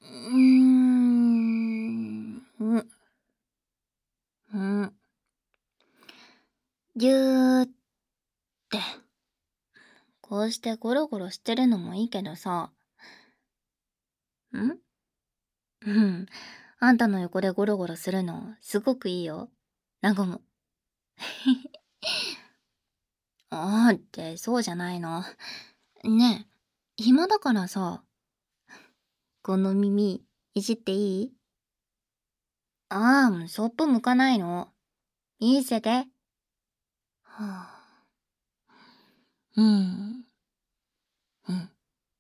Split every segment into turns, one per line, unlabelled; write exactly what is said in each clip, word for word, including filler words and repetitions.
うーん、うん、うん。ぎゅーって、こうしてゴロゴロしてるのもいいけどさ、んうん。あんたの横でゴロゴロするの、すごくいいよ。和む。あーって、そうじゃないの。ねえ、暇だからさ、この耳、いじっていい？ああ、そっぽ向かないの。見せて。はあ、うん、うん。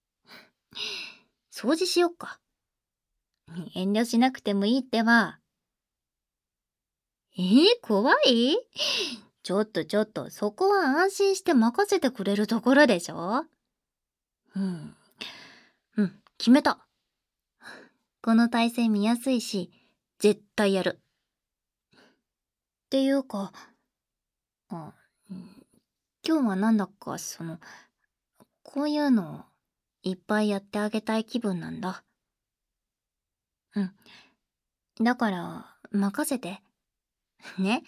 掃除しよっか。遠慮しなくてもいいってば。えー、怖い？ちょっとちょっと、そこは安心して任せてくれるところでしょ？うん。うん、決めた。この体勢見やすいし、絶対やる。っていうか、あ、うん、今日はなんだかその、こういうのをいっぱいやってあげたい気分なんだ。うん。だから、任せて。ね。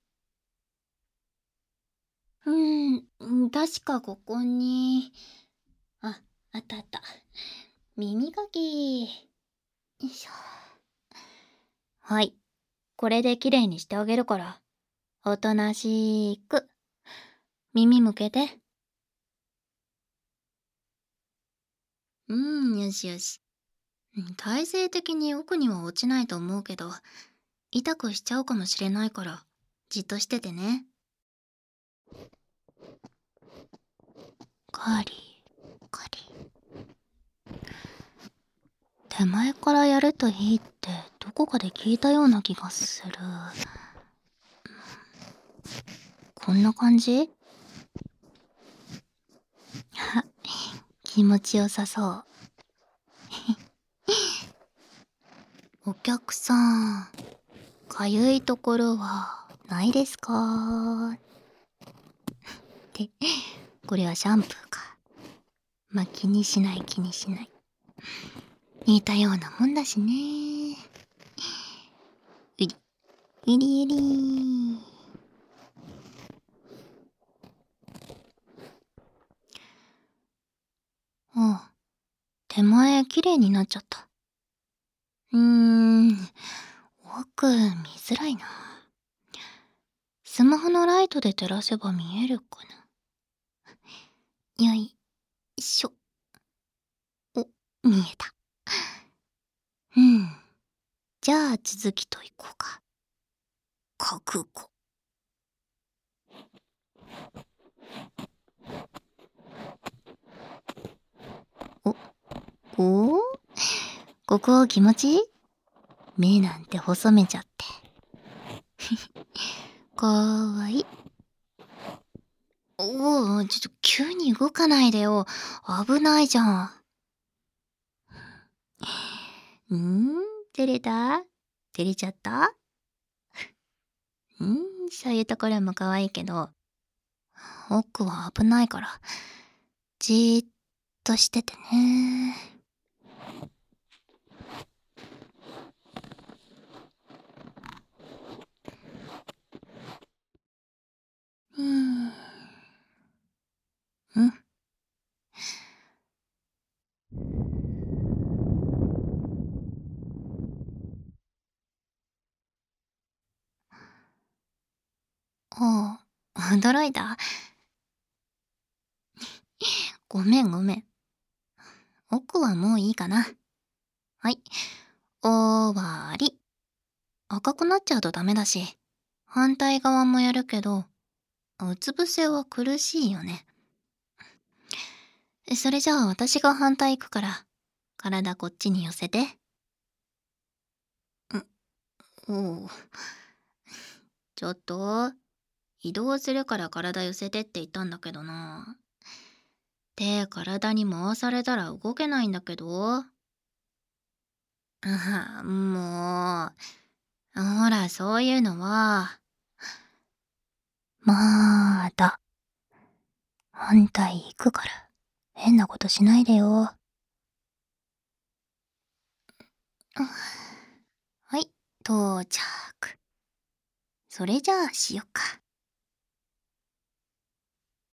うーん、うん確かここに、あ、あったあった。耳かき。よいしょ。はい。これできれいにしてあげるから。おとなしく。耳向けて。うーん、よしよし。うん体勢的に奥には落ちないと思うけど、痛くしちゃうかもしれないから、じっとしててね。カリ、カリ。手前からやるといいってどこかで聞いたような気がする。こんな感じ？気持ちよさそう。お客さん、かゆいところはないですか？って、これはシャンプーか。まあ、気にしない気にしない。似たようなもんだしね。うり、うりうり。ああ、手前綺麗になっちゃった。うーん、奥見づらいな。スマホのライトで照らせば見えるかな。よいしょ。お、見えた。うん。じゃあ続きといこうか。覚悟。お、おおここ気持ちいい？目なんて細めちゃって。かわいい。おお、ちょっと急に動かないでよ。危ないじゃん。んー照れた？照れちゃった？うん、そういうところも可愛いけど、奥は危ないから、じーっとしててね。うん、うん。ああ、驚いた？ごめんごめん。奥はもういいかな。はい。終わり。赤くなっちゃうとダメだし、反対側もやるけど、うつ伏せは苦しいよね。それじゃあ私が反対行くから、体こっちに寄せて。ん、おう。ちょっと、移動するから体寄せてって言ったんだけどな。手体に回されたら動けないんだけど。あもう。ほら、そういうのは。まーだ。反対行くから。変なことしないでよ。 はい、到着。それじゃあしよっか。